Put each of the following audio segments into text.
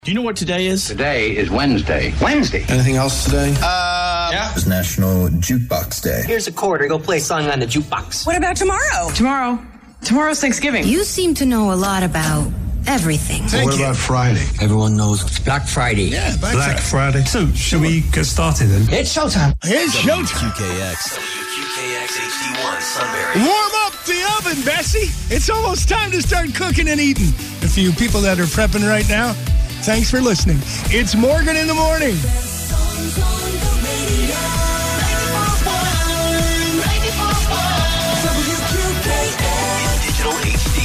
Do you know what today is? Today is Wednesday. Wednesday? Anything else today? Yeah. It's National Jukebox Day. Here's a quarter. Go play a song on the jukebox. What about tomorrow? Tomorrow's Thanksgiving. You seem to know a lot about everything. What about Friday? Everyone knows it's Black Friday. Yeah, Black Friday. So, should we get started then? It's showtime. It's showtime. QKX HD1 Sunbury. Warm up the oven, Bessie. It's almost time to start cooking and eating. A few people that are prepping right now, thanks for listening. It's Morgan in the Morning. Digital HD.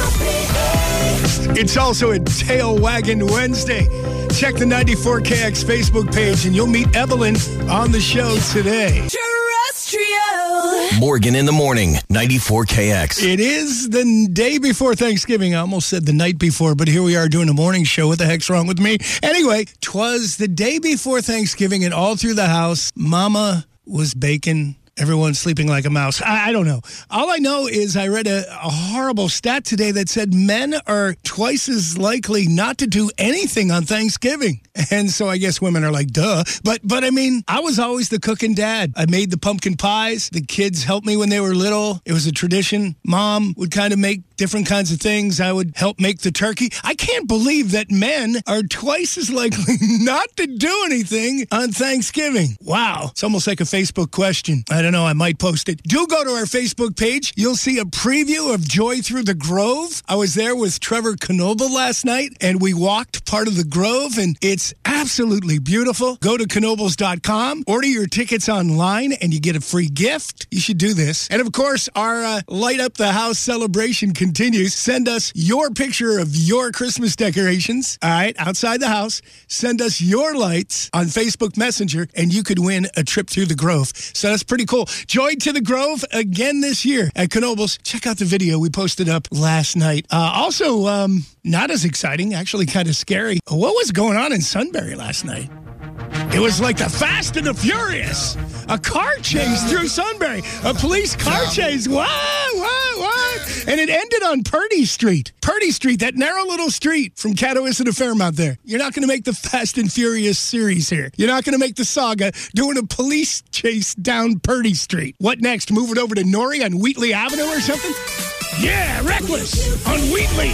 It's also a Tail Wagging Wednesday. Check the 94KX Facebook page and you'll meet Evelyn on the show today. Morgan in the Morning, 94KX. It is the day before Thanksgiving. I almost said the night before, but here we are doing a morning show. What the heck's wrong with me? Anyway, 'twas the day before Thanksgiving, and all through the house, Mama was baking. Everyone's sleeping like a mouse. I don't know. All I know is I read a horrible stat today that said men are twice as likely not to do anything on Thanksgiving. And so I guess women are like, duh. But I mean, I was always the cooking dad. I made the pumpkin pies. The kids helped me when they were little. It was a tradition. Mom would kind of make different kinds of things. I would help make the turkey. I can't believe that men are twice as likely not to do anything on Thanksgiving. Wow. It's almost like a Facebook question. I don't know. I might post it. Do go to our Facebook page. You'll see a preview of Joy Through the Grove. I was there with Trevor Knoebel last night, and we walked part of the Grove, and it's absolutely beautiful. Go to Knoebels.com, order your tickets online, and you get a free gift. You should do this. And of course, our Light Up the House celebration continues. Send us your picture of your Christmas decorations, all right, outside the house. Send us your lights on Facebook Messenger, and you could win a trip through the Grove. So that's pretty cool. Joy to the Grove again this year at Knoebels. Check out the video we posted up last night. Also, not as exciting, actually kind of scary. What was going on in Sunbury last night? It was like the Fast and the Furious. A car chase through Sunbury. A police car chase. What? And it ended on Purdy Street. Purdy Street, that narrow little street from Catawissa to Fairmount there. You're not going to make the Fast and Furious series here. You're not going to make the saga doing a police chase down Purdy Street. What next? Move it over to Norrie on Wheatley Avenue or something? Yeah, Reckless on Wheatley.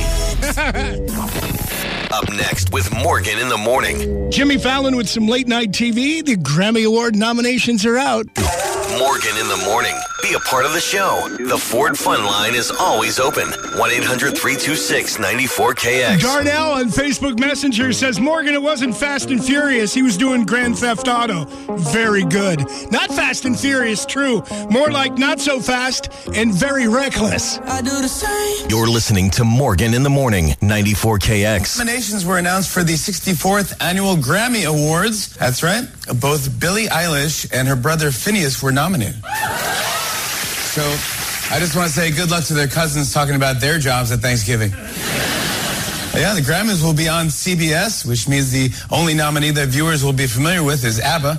Up next with Morgan in the Morning. Jimmy Fallon with some late night TV. The Grammy Award nominations are out. Morgan in the Morning. Be a part of the show. The Ford Fun Line is always open. 1-800-326-94KX. Darnell on Facebook Messenger says, Morgan, it wasn't Fast and Furious. He was doing Grand Theft Auto. Very good. Not Fast and Furious, true. More like not so fast and very reckless. I do the same. You're listening to Morgan in the Morning, 94KX. Nominations were announced for the 64th Annual Grammy Awards. That's right. Both Billie Eilish and her brother Phineas were nominated. So I just want to say good luck to their cousins talking about their jobs at Thanksgiving. Yeah, the Grammys will be on CBS, which means the only nominee that viewers will be familiar with is ABBA.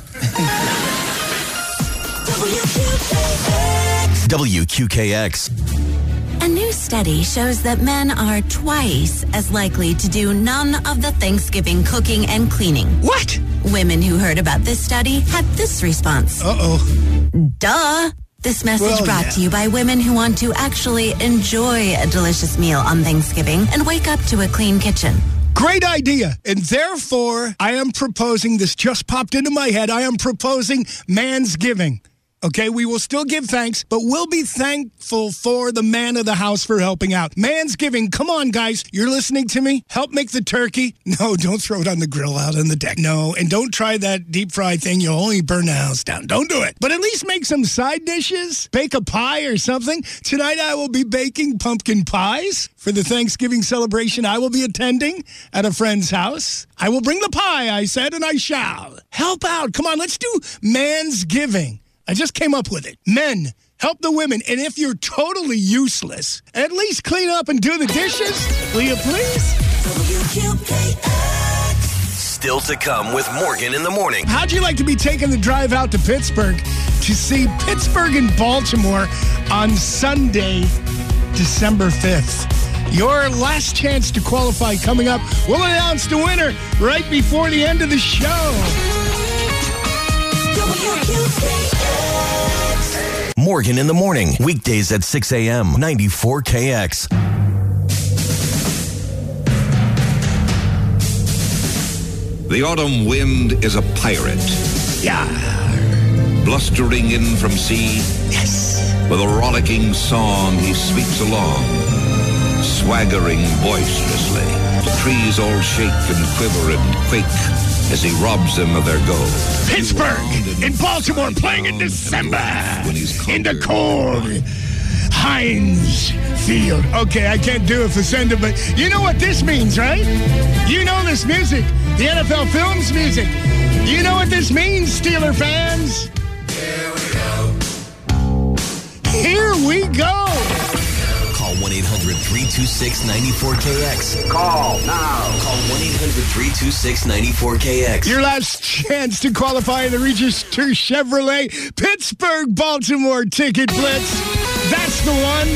WQKX. A new study shows that men are twice as likely to do none of the Thanksgiving cooking and cleaning. What? Women who heard about this study had this response. Uh-oh. Duh. This message brought to you by women who want to actually enjoy a delicious meal on Thanksgiving and wake up to a clean kitchen. Great idea. And therefore, I am proposing, this just popped into my head, I am proposing Mansgiving. Okay, we will still give thanks, but we'll be thankful for the man of the house for helping out. Mansgiving, come on, guys. You're listening to me? Help make the turkey. No, don't throw it on the grill out on the deck. No, and don't try that deep fry thing. You'll only burn the house down. Don't do it. But at least make some side dishes. Bake a pie or something. Tonight I will be baking pumpkin pies for the Thanksgiving celebration I will be attending at a friend's house. I will bring the pie, I said, and I shall. Help out. Come on, let's do Mansgiving. I just came up with it. Men, help the women. And if you're totally useless, at least clean up and do the dishes. Will you please? Still to come with Morgan in the Morning. How'd you like to be taking the drive out to Pittsburgh to see Pittsburgh and Baltimore on Sunday, December 5th? Your last chance to qualify coming up. We'll announce the winner right before the end of the show. Morgan in the Morning, weekdays at 6 a.m., 94KX. The autumn wind is a pirate. Yeah. Blustering in from sea. Yes. With a rollicking song, he sweeps along, swaggering boisterously. The trees all shake and quiver and quake as he robs them of their gold. Pittsburgh and Baltimore playing in December in the cold Heinz Field. Okay, I can't do it for Sender, but you know what this means, right? You know this music, the NFL Films music. You know what this means, Steeler fans? Here we go. Call 1-800-326-94KX. Call now. Call 1-800-326-94KX. Your last chance to qualify in the Register Chevrolet Pittsburgh Baltimore Ticket Blitz. That's the one.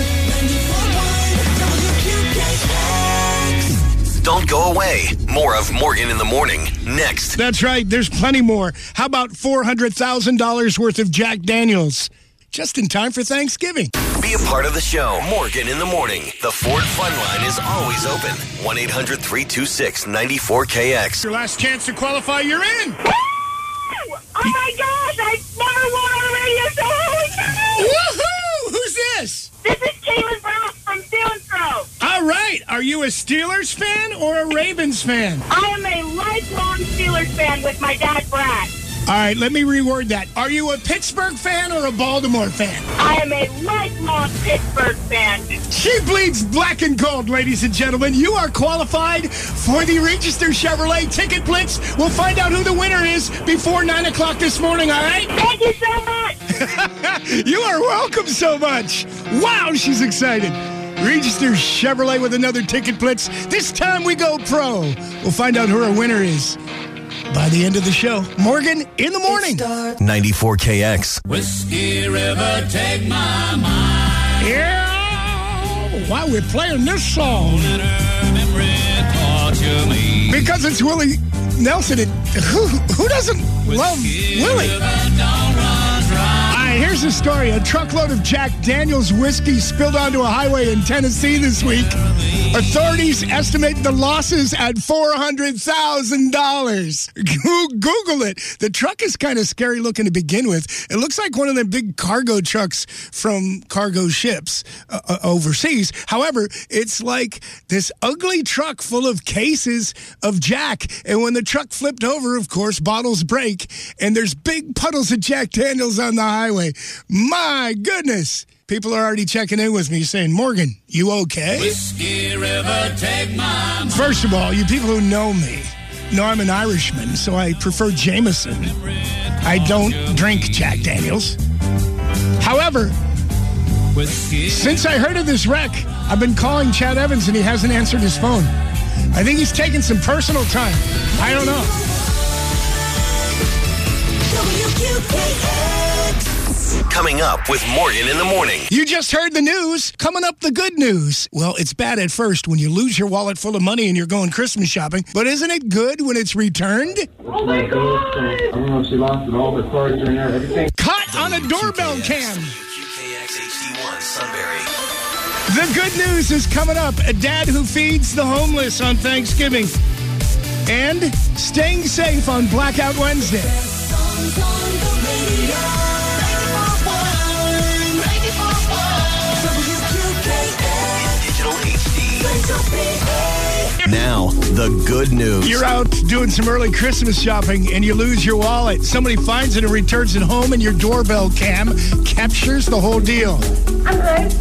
Don't go away. More of Morgan in the Morning next. That's right. There's plenty more. How about $400,000 worth of Jack Daniels? Just in time for Thanksgiving. Be a part of the show. Morgan in the Morning. The Ford Fun Line is always open. 1-800-326-94KX. Your last chance to qualify, you're in. Oh my gosh, I never won on a radio show. Holy cow! Woohoo! Who's this? This is Caitlin Brown from Steelers Grove. All right. Are you a Steelers fan or a Ravens fan? I am a lifelong Steelers fan with my dad, Brad. All right, let me reword that. Are you a Pittsburgh fan or a Baltimore fan? I am a lifelong Pittsburgh fan. She bleeds black and gold, ladies and gentlemen. You are qualified for the Register Chevrolet Ticket Blitz. We'll find out who the winner is before 9 o'clock this morning, all right? Thank you so much. You are welcome so much. Wow, she's excited. Register Chevrolet with another Ticket Blitz. This time we go pro. We'll find out who our winner is by the end of the show. Morgan in the Morning. 94KX. Whiskey River, take my mind. Yeah. Why we're playing this song? Because it's Willie Nelson. And who doesn't love Willie? All right, here's the story. A truckload of Jack Daniels whiskey spilled onto a highway in Tennessee this week. Authorities estimate the losses at $400,000. Google it. The truck is kind of scary looking to begin with. It looks like one of the big cargo trucks from cargo ships overseas. However, it's like this ugly truck full of cases of Jack. And when the truck flipped over, of course, bottles break. And there's big puddles of Jack Daniels on the highway. My goodness. People are already checking in with me saying, Morgan, you okay? Whiskey River, take my mind. First of all, you people who know me know I'm an Irishman, so I prefer Jameson. I don't drink Jack Daniels. However, since I heard of this wreck, I've been calling Chad Evans and he hasn't answered his phone. I think he's taking some personal time. I don't know. Coming up with Morgan in the Morning. You just heard the news. Coming up, the good news. Well, it's bad at first when you lose your wallet full of money and you're going Christmas shopping. But isn't it good when it's returned? Oh my God! I don't know if she lost it all, the cards are in there, everything. Caught on a doorbell cam. WQKX HD1 Sunbury. The good news is coming up. A dad who feeds the homeless on Thanksgiving. And staying safe on Blackout Wednesday. Digital HD. Now, the good news. You're out doing some early Christmas shopping and you lose your wallet. Somebody finds it and returns it home and your doorbell cam captures the whole deal. I'm good.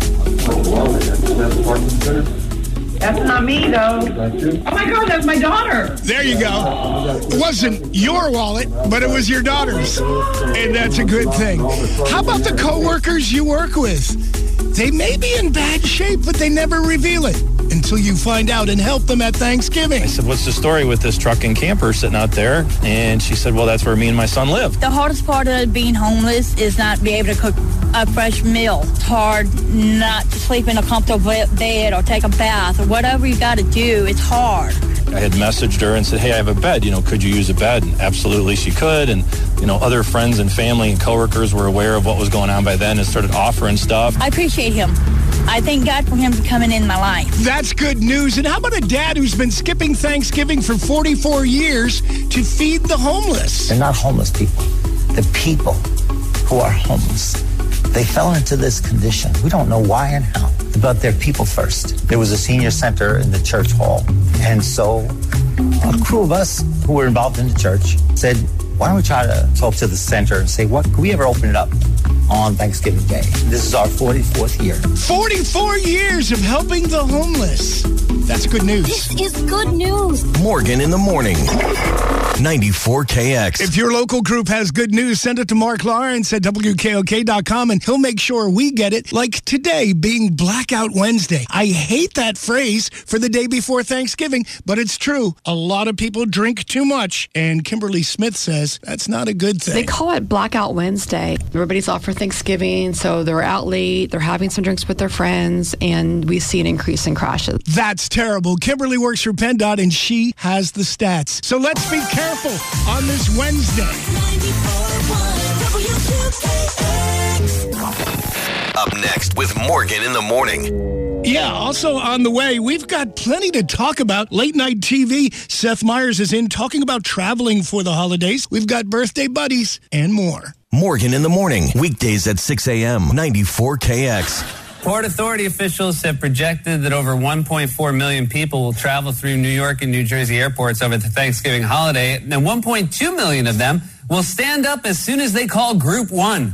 That's not me, though. Oh my God, that's my daughter. There you go. It wasn't your wallet, but it was your daughter's. And that's a good thing. How about the coworkers you work with? They may be in bad shape, but they never reveal it. until you find out and help them at Thanksgiving. I said, what's the story with this truck and camper sitting out there? And she said, well, that's where me and my son live. The hardest part of being homeless is not being able to cook a fresh meal. It's hard not to sleep in a comfortable bed or take a bath or whatever you got to do. It's hard. I had messaged her and said, hey, I have a bed. Could you use a bed? And absolutely she could. And, other friends and family and coworkers were aware of what was going on by then and started offering stuff. I appreciate him. I thank God for him coming in my life. That's good news. And how about a dad who's been skipping Thanksgiving for 44 years to feed the homeless? They're not homeless people. The people who are homeless. They fell into this condition. We don't know why and how, but they're people first. There was a senior center in the church hall. And so a crew of us who were involved in the church said, why don't we try to talk to the center and say, what, can we ever open it up on Thanksgiving Day? This is our 44th year. 44 years of helping the homeless. That's good news. This is good news. Morgan in the morning. 94KX. If your local group has good news, send it to Mark Lawrence at WKOK.com and he'll make sure we get it. Like today being Blackout Wednesday. I hate that phrase for the day before Thanksgiving, but it's true. A lot of people drink too much, and Kimberly Smith says that's not a good thing. They call it Blackout Wednesday. Everybody's off for Thanksgiving, so they're out late, they're having some drinks with their friends, and we see an increase in crashes. That's terrible. Kimberly works for PennDOT, and she has the stats. So let's be careful on this Wednesday. Up next with Morgan in the morning. Yeah, also on the way, we've got plenty to talk about. Late night TV, Seth Meyers is in talking about traveling for the holidays. We've got birthday buddies and more. Morgan in the morning, weekdays at 6 a.m., 94KX. Port Authority officials have projected that over 1.4 million people will travel through New York and New Jersey airports over the Thanksgiving holiday, and 1.2 million of them will stand up as soon as they call Group 1.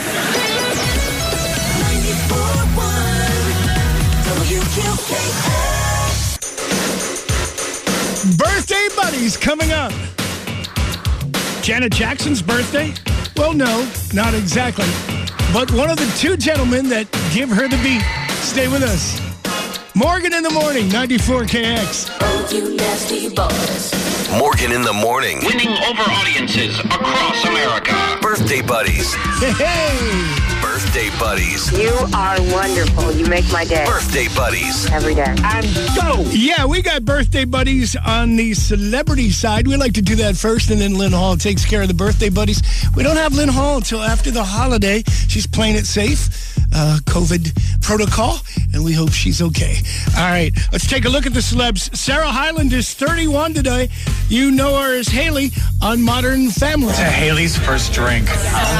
Birthday buddies coming up. Janet Jackson's birthday? Well, no, not exactly. But one of the two gentlemen that give her the beat. Stay with us. Morgan in the morning, 94KX. Oh, you nasty boys. Morgan in the morning. Winning over audiences across America. Birthday buddies. Hey! Birthday buddies. You are wonderful. You make my day. Birthday buddies. Every day. And go! Yeah, we got birthday buddies on the celebrity side. We like to do that first, and then Lynn Hall takes care of the birthday buddies. We don't have Lynn Hall until after the holiday. She's playing it safe. COVID protocol, and we hope she's okay. All right, let's take a look at the celebs. Sarah Hyland is 31 today. You know her as Haley on Modern Family. Haley's first drink.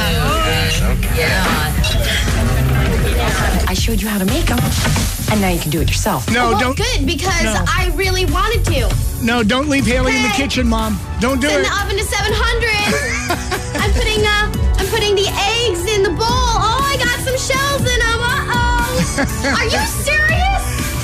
I showed you how to make them, and now you can do it yourself. No, well, don't. Good, because I really wanted to. No, don't leave Haley in the kitchen, Mom. Don't do it. In the oven to 700. I'm putting the eggs in the bowl. Oh, I got some shells in them. Uh-oh. Are you serious?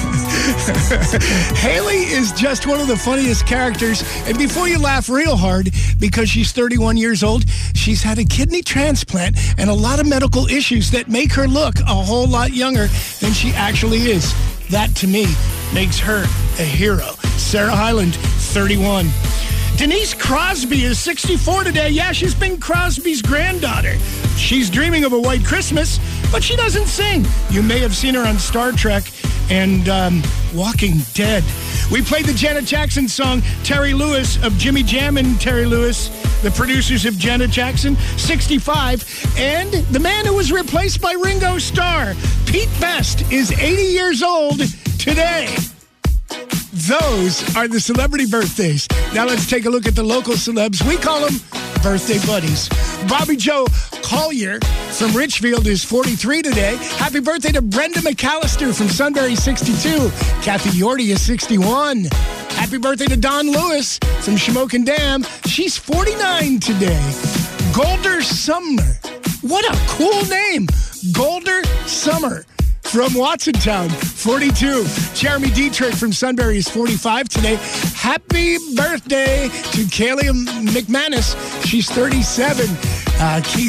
Haley is just one of the funniest characters. And before you laugh real hard, because she's 31 years old, she's had a kidney transplant and a lot of medical issues that make her look a whole lot younger than she actually is. That, to me, makes her a hero. Sarah Hyland, 31. Denise Crosby is 64 today. Yeah, she's Bing Crosby's granddaughter. She's dreaming of a white Christmas, but she doesn't sing. You may have seen her on Star Trek and Walking Dead. We played the Janet Jackson song, Terry Lewis of Jimmy Jam and Terry Lewis, the producers of Janet Jackson, 65. And the man who was replaced by Ringo Starr, Pete Best, is 80 years old today. Those are the celebrity birthdays. Now let's take a look at the local celebs. We call them birthday buddies. Bobby Joe Collier from Richfield is 43 today. Happy birthday to Brenda McAllister from Sunbury, 62. Kathy Yorty is 61. Happy birthday to Dawn Lewis from Shamokin Dam. She's 49 today. Golder Summer. What a cool name. Golder Summer from Watsontown, 42. Jeremy Dietrich from Sunbury is 45 today. Happy birthday to Kaylee McManus. She's 37. Keith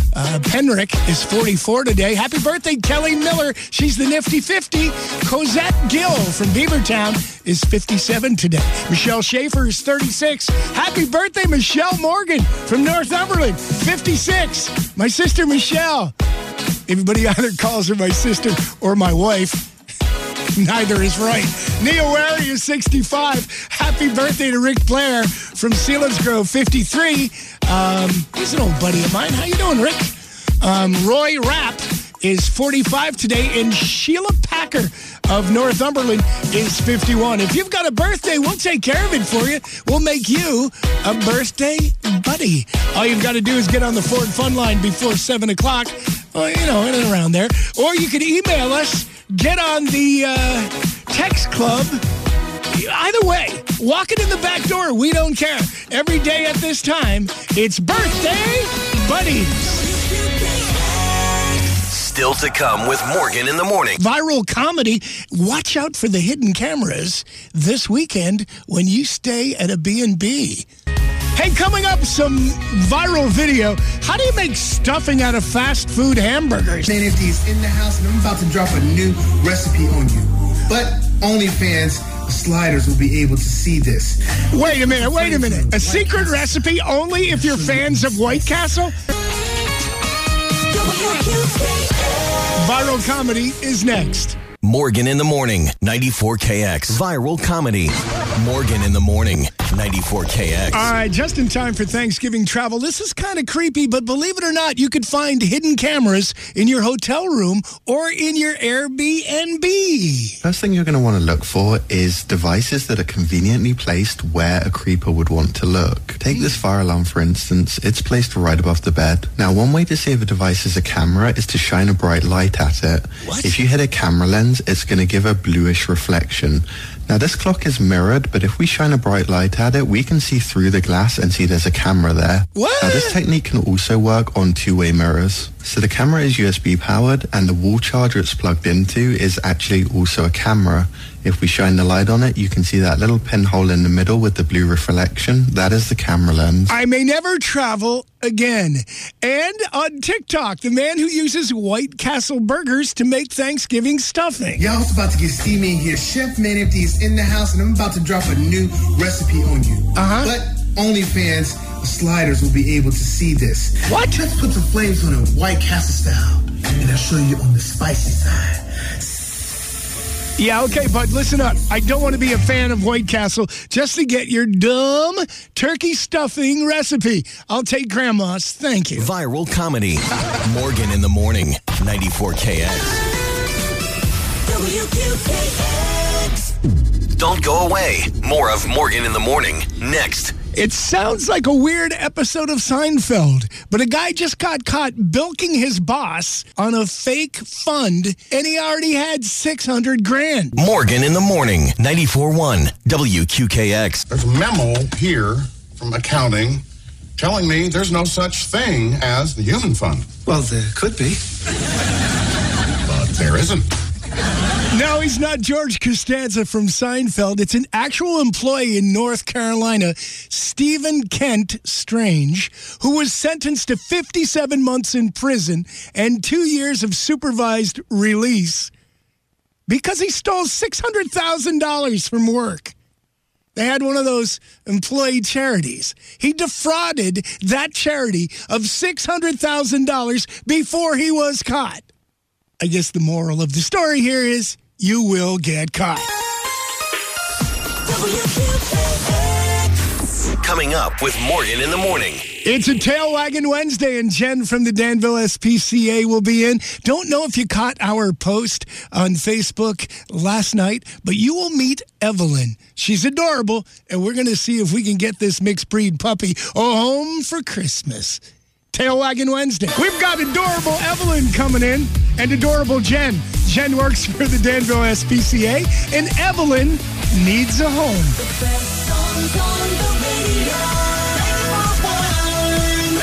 Penrick is 44 today. Happy birthday, Kelly Miller. She's the nifty 50. Cosette Gill from Beavertown is 57 today. Michelle Schaefer is 36. Happy birthday, Michelle Morgan from Northumberland, 56. My sister Michelle. Everybody either calls her my sister or my wife. Neither is right. Neil Wary is 65. Happy birthday to Rick Blair from Selinsgrove, 53. He's an old buddy of mine. How you doing, Rick? Roy Rapp is 45 today, and Sheila Packer of Northumberland is 51. If you've got a birthday, we'll take care of it for you. We'll make you a birthday buddy. All you've got to do is get on the Ford Fun Line before 7 o'clock, in and around there. Or you can email us. Get on the text club. Either way, walk it in the back door. We don't care. Every day at this time, it's Birthday Buddies. Still to come with Morgan in the morning. Viral comedy. Watch out for the hidden cameras this weekend when you stay at a B&B. Hey, coming up, some viral video. How do you make stuffing out of fast food hamburgers? Manatees in the house, and I'm about to drop a new recipe on you. But OnlyFans sliders will be able to see this. Wait a minute. A secret recipe only if you're fans of White Castle? Viral comedy is next. Morgan in the morning, 94KX. Viral comedy. Morgan in the morning, 94KX. All right, just in time for Thanksgiving travel. This is kind of creepy, but believe it or not, you could find hidden cameras in your hotel room or in your Airbnb. First thing you're going to want to look for is devices that are conveniently placed where a creeper would want to look. Take this fire alarm, for instance. It's placed right above the bed. Now, one way to see if a device is a camera is to shine a bright light at it. What? If you hit a camera lens, it's going to give a bluish reflection. Now, this clock is mirrored, but if we shine a bright light at it, we can see through the glass and see there's a camera there. What? Now, this technique can also work on two-way mirrors. So the camera is USB powered, and the wall charger it's plugged into is actually also a camera. If we shine the light on it, you can see that little pinhole in the middle with the blue reflection. That is the camera lens. I may never travel again. And on TikTok, the man who uses White Castle burgers to make Thanksgiving stuffing. Y'all's about to get steamy in here. Chef Manatee is in the house, and I'm about to drop a new recipe on you. But OnlyFans sliders will be able to see this. What? Let's put some flames on it, White Castle style, and I'll show you on the spicy side. Yeah, okay, but listen up. I don't want to be a fan of White Castle just to get your dumb turkey stuffing recipe. I'll take Grandma's. Thank you. Viral comedy. Morgan in the morning, 94KX. WQKX. Don't go away. More of Morgan in the morning next. It sounds like a weird episode of Seinfeld, but a guy just got caught bilking his boss on a fake fund, and he already had $600,000. Morgan in the morning, 94.1 WQKX. There's a memo here from accounting telling me there's no such thing as the human fund. Well, there could be. But there isn't. No, he's not George Costanza from Seinfeld. It's an actual employee in North Carolina, Stephen Kent Strange, who was sentenced to 57 months in prison and 2 years of supervised release because he stole $600,000 from work. They had one of those employee charities. He defrauded that charity of $600,000 before he was caught. I guess the moral of the story here is you will get caught. Coming up with Morgan in the morning. It's a Tail Wagging Wednesday, and Jen from the Danville SPCA will be in. Don't know if you caught our post on Facebook last night, but you will meet Evelyn. She's adorable, and we're going to see if we can get this mixed breed puppy home for Christmas. Tail Wagging Wednesday. We've got adorable Evelyn coming in and adorable Jen. Jen works for the Danville SPCA, and Evelyn needs a home. The best songs on the radio.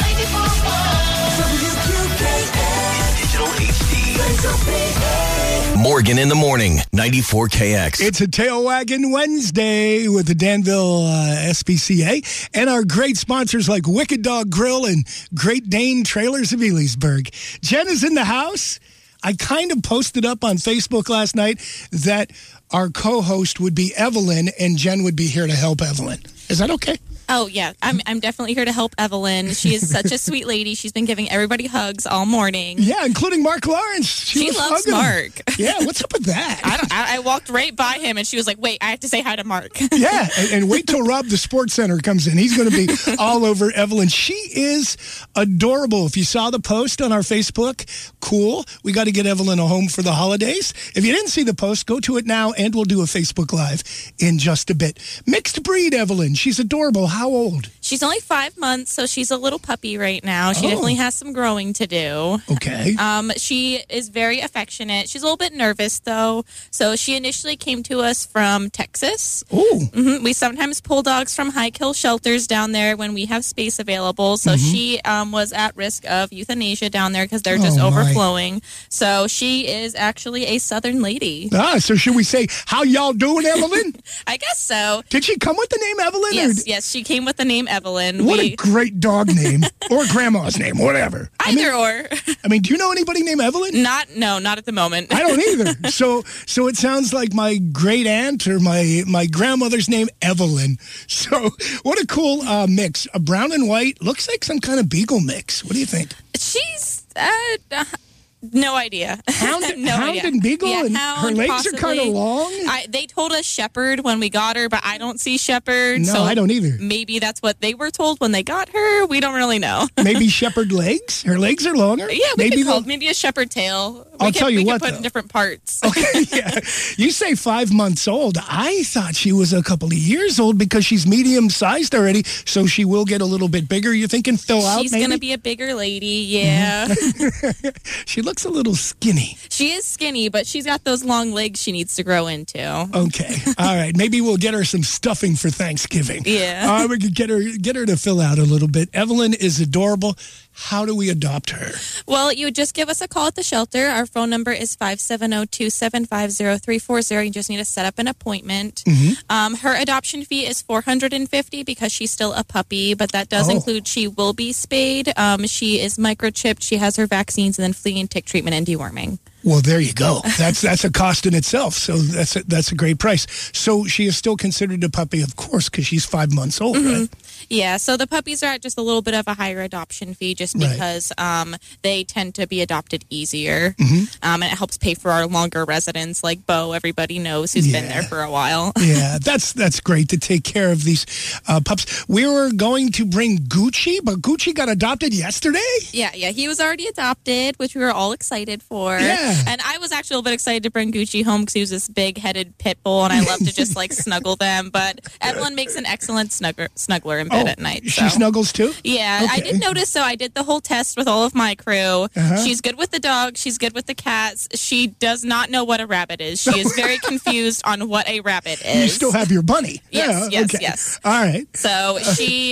94.1 WQKX. Digital HD. Morgan in the Morning, 94KX. It's a Tail Wagging Wednesday with the Danville SPCA and our great sponsors like Wicked Dog Grill and Great Dane Trailers of Elysburg. Jen is in the house. I kind of posted up on Facebook last night that our co-host would be Evelyn and Jen would be here to help Evelyn. Is that okay? Oh, yeah. I'm definitely here to help Evelyn. She is such a sweet lady. She's been giving everybody hugs all morning. Yeah, including Mark Lawrence. She loves Mark. Yeah, what's up with that? I walked right by him, and she was like, wait, I have to say hi to Mark. Yeah, and wait till Rob the Sports Center comes in. He's going to be all over Evelyn. She is adorable. If you saw the post on our Facebook, cool. We got to get Evelyn a home for the holidays. If you didn't see the post, go to it now, and we'll do a Facebook Live in just a bit. Mixed breed Evelyn. She's adorable. How old? She's only 5 months, so she's a little puppy right now. She definitely has some growing to do. Okay. She is very affectionate. She's a little bit nervous, though. So she initially came to us from Texas. Oh. Mm-hmm. We sometimes pull dogs from high kill shelters down there when we have space available. So she was at risk of euthanasia down there because they're just overflowing. So she is actually a Southern lady. So should we say, how y'all doing, Evelyn? I guess so. Did she come with the name Evelyn? Yes, she came with the name Evelyn. What a great dog name. Or grandma's name, whatever. Either or. I mean, do you know anybody named Evelyn? Not at the moment. I don't either. So it sounds like my great aunt or my grandmother's name, Evelyn. So what a cool mix. A brown and white. Looks like some kind of beagle mix. What do you think? She's... no idea. Hound idea. And beagle, yeah, and hound, her legs possibly. are kind of long. They told us shepherd when we got her, but I don't see shepherd. No, so I don't either. Maybe that's what they were told when they got her. We don't really know. Maybe shepherd legs? Her legs are longer? Yeah, maybe a shepherd tail. I'll tell you what, we can put in different parts. Okay, yeah. You say 5 months old. I thought she was a couple of years old because she's medium-sized already, so she will get a little bit bigger. You're thinking fill out, She's going to be a bigger lady, yeah. She looks a little skinny. She is skinny, but she's got those long legs she needs to grow into. Okay. All right. Maybe we'll get her some stuffing for Thanksgiving. Yeah. We could get her to fill out a little bit. Evelyn is adorable. How do we adopt her? Well, you would just give us a call at the shelter. Our phone number is 570-275-0340. You just need to set up an appointment. Her adoption fee is $450 because she's still a puppy, but that does include she will be spayed. She is microchipped. She has her vaccines and then flea and tick treatment and deworming. Well, there you go. That's a cost in itself. So that's a great price. So she is still considered a puppy, of course, because she's 5 months old, right? Yeah, so the puppies are at just a little bit of a higher adoption fee just because they tend to be adopted easier. And it helps pay for our longer residents like Bo, everybody knows, who's been there for a while. Yeah, that's great to take care of these pups. We were going to bring Gucci, but Gucci got adopted yesterday? Yeah, he was already adopted, which we were all excited for. Yeah. And I was actually a little bit excited to bring Gucci home because he was this big-headed pit bull, and I love to just, snuggle them. But Evelyn makes an excellent snuggler in bed at night. So. She snuggles, too? Yeah, okay. I did notice, so I did the whole test with all of my crew. She's good with the dogs. She's good with the cats. She does not know what a rabbit is. She is very confused on what a rabbit is. You still have your bunny. Yes. All right. So she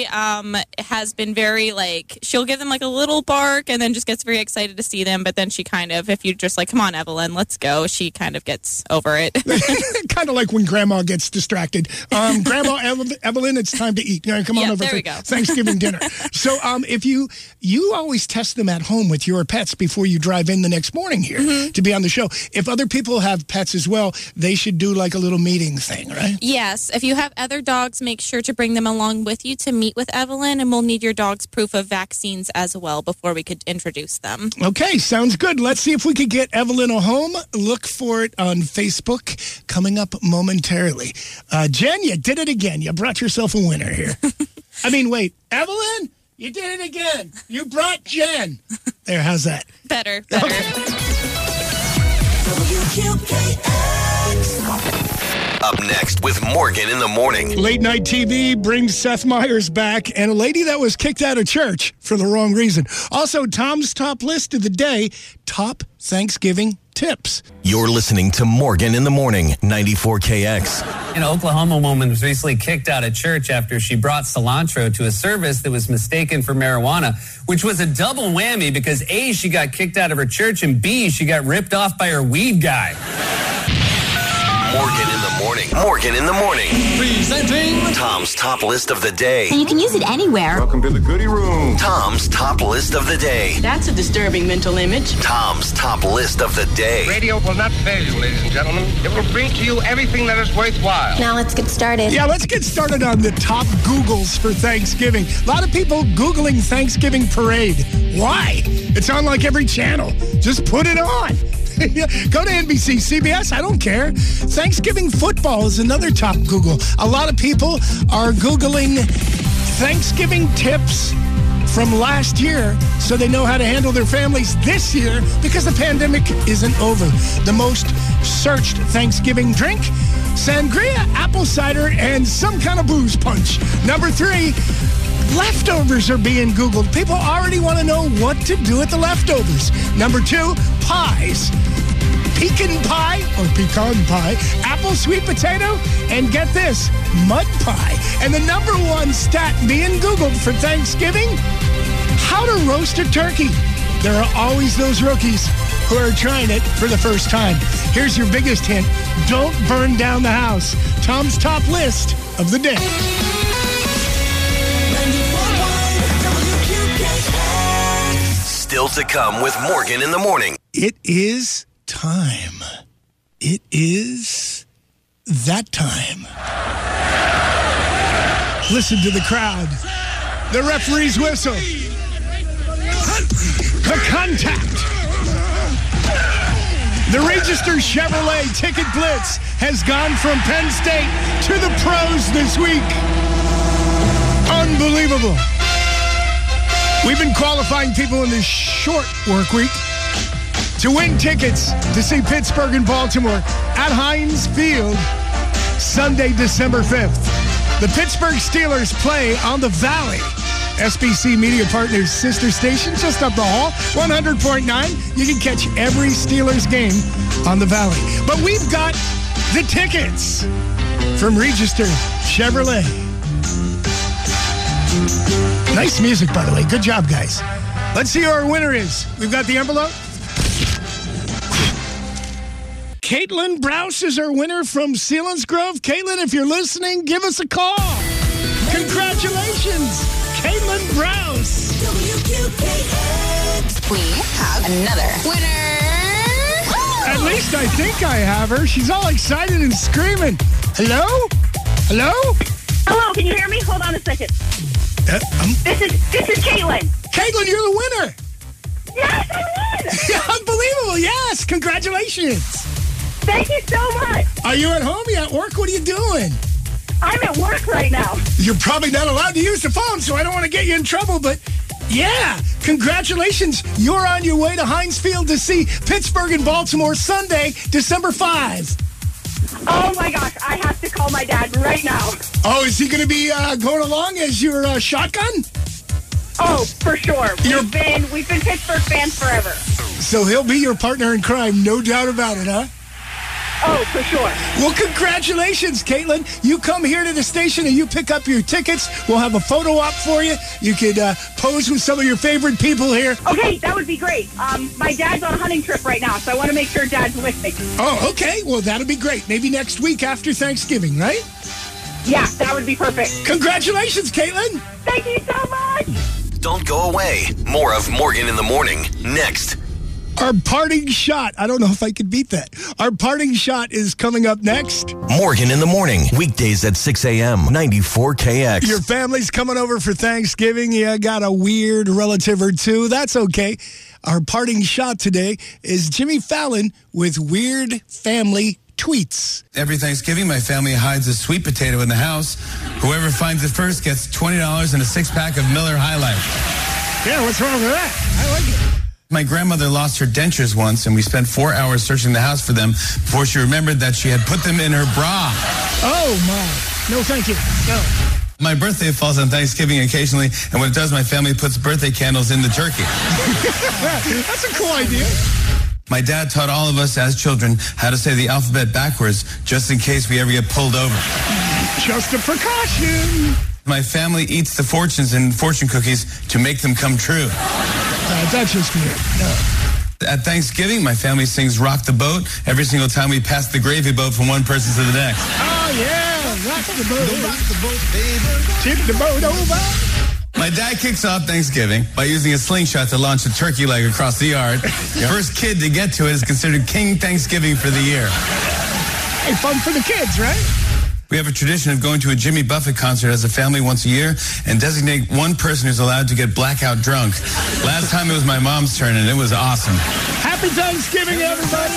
has been very, she'll give them, a little bark and then just gets very excited to see them. But then she kind of, if you just come on, Evelyn, let's go, she kind of gets over it. Kind of like when Grandma gets distracted. Grandma Evelyn, it's time to eat. Come on over for Thanksgiving dinner. So if you always test them at home with your pets before you drive in the next morning here to be on the show. If other people have pets as well, they should do a little meeting thing, right? Yes. If you have other dogs, make sure to bring them along with you to meet with Evelyn, and we'll need your dog's proof of vaccines as well before we could introduce them. Okay, sounds good. Let's see if we could get Evelyn a home. Look for it on Facebook coming up momentarily. Jen, you did it again. You brought yourself a winner here. I mean, wait, Evelyn, you did it again. You brought Jen. There, how's that? Better. Okay. Up next with Morgan in the Morning. Late night TV brings Seth Meyers back and a lady that was kicked out of church for the wrong reason. Also, Tom's top list of the day, top Thanksgiving tips. You're listening to Morgan in the Morning, 94KX. An Oklahoma woman was recently kicked out of church after she brought cilantro to a service that was mistaken for marijuana, which was a double whammy because A, she got kicked out of her church, and B, she got ripped off by her weed guy. Morgan in the Morning. Morgan in the Morning. Presenting Tom's top list of the day. And you can use it anywhere. Welcome to the goodie room. Tom's top list of the day. That's a disturbing mental image. Tom's top list of the day. Radio will not fail you, ladies and gentlemen. It will bring to you everything that is worthwhile. Now let's get started. Yeah, let's get started on the top Googles for Thanksgiving. A lot of people Googling Thanksgiving parade. Why? It's on like every channel. Just put it on. Go to NBC, CBS, I don't care. Thanksgiving football is another top Google. A lot of people are Googling Thanksgiving tips from last year so they know how to handle their families this year because the pandemic isn't over. The most searched Thanksgiving drink, sangria, apple cider, and some kind of booze punch. Number 3, leftovers are being Googled. People already want to know what to do with the leftovers. Number 2, pies. Pecan pie or pecan pie, apple sweet potato, and get this, mud pie. And the number 1 stat being Googled for Thanksgiving, how to roast a turkey. There are always those rookies who are trying it for the first time. Here's your biggest hint. Don't burn down the house. Tom's top list of the day. Still to come with Morgan in the Morning. It is time. It is that time. Listen to the crowd. The referee's whistle. The contact. The Register Chevrolet Ticket Blitz has gone from Penn State to the pros this week. Unbelievable. We've been qualifying people in this short work week to win tickets to see Pittsburgh and Baltimore at Heinz Field Sunday, December 5th. The Pittsburgh Steelers play on the Valley, SBC Media Partners' sister station just up the hall, 100.9. You can catch every Steelers game on the Valley. But we've got the tickets from Register Chevrolet. Nice music, by the way. Good job, guys. Let's see who our winner is. We've got the envelope. Caitlin Browse is our winner from Selinsgrove. Caitlin, if you're listening, give us a call. Congratulations, Caitlin Browse. We have another winner. At least I think I have her. She's all excited and screaming. Hello? Hello? Hello, can you hear me? Hold on a second. This is Caitlin. Caitlin, you're the winner. Yes, I won. Unbelievable. Yes, congratulations. Thank you so much. Are you at home? You at work? What are you doing? I'm at work right now. You're probably not allowed to use the phone, so I don't want to get you in trouble, but yeah, congratulations. You're on your way to Heinz Field to see Pittsburgh and Baltimore Sunday, December 5. Oh, my gosh. I have to call my dad right now. Oh, is he going to be going along as your shotgun? Oh, for sure. We've been Pittsburgh fans forever. So he'll be your partner in crime, no doubt about it, huh? Oh, for sure. Well, congratulations, Caitlin. You come here to the station and you pick up your tickets. We'll have a photo op for you. You could pose with some of your favorite people here. Okay, that would be great. My dad's on a hunting trip right now, so I want to make sure Dad's with me. Oh, okay. Well, that'll be great. Maybe next week after Thanksgiving, right? Yeah, that would be perfect. Congratulations, Caitlin. Thank you so much. Don't go away. More of Morgan in the Morning next. Our parting shot. I don't know if I could beat that. Our parting shot is coming up next. Morgan in the Morning, weekdays at 6 a.m., 94KX. Your family's coming over for Thanksgiving. You got a weird relative or two. That's okay. Our parting shot today is Jimmy Fallon with Weird Family Tweets. Every Thanksgiving, my family hides a sweet potato in the house. Whoever finds it first gets $20 and a six-pack of Miller High Life. Yeah, what's wrong with that? I like it. My grandmother lost her dentures once, and we spent 4 hours searching the house for them before she remembered that she had put them in her bra. Oh, my. No, thank you. No. My birthday falls on Thanksgiving occasionally, and when it does, my family puts birthday candles in the turkey. That's a cool idea. My dad taught all of us as children how to say the alphabet backwards, just in case we ever get pulled over. Just a precaution. My family eats the fortunes and fortune cookies to make them come true. That's just weird. No. At Thanksgiving, my family sings Rock the Boat every single time we pass the gravy boat from one person to the next. Oh, yeah. Rock the boat, baby. Tip the boat over. My dad kicks off Thanksgiving by using a slingshot to launch a turkey leg across the yard. The first kid to get to it is considered King Thanksgiving for the year. Hey, fun for the kids, right? We have a tradition of going to a Jimmy Buffett concert as a family once a year and designate one person who's allowed to get blackout drunk. Last time it was my mom's turn, and it was awesome. Happy Thanksgiving, everybody!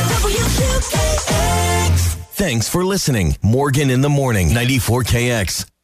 Thanks for listening. Morgan in the Morning, 94KX.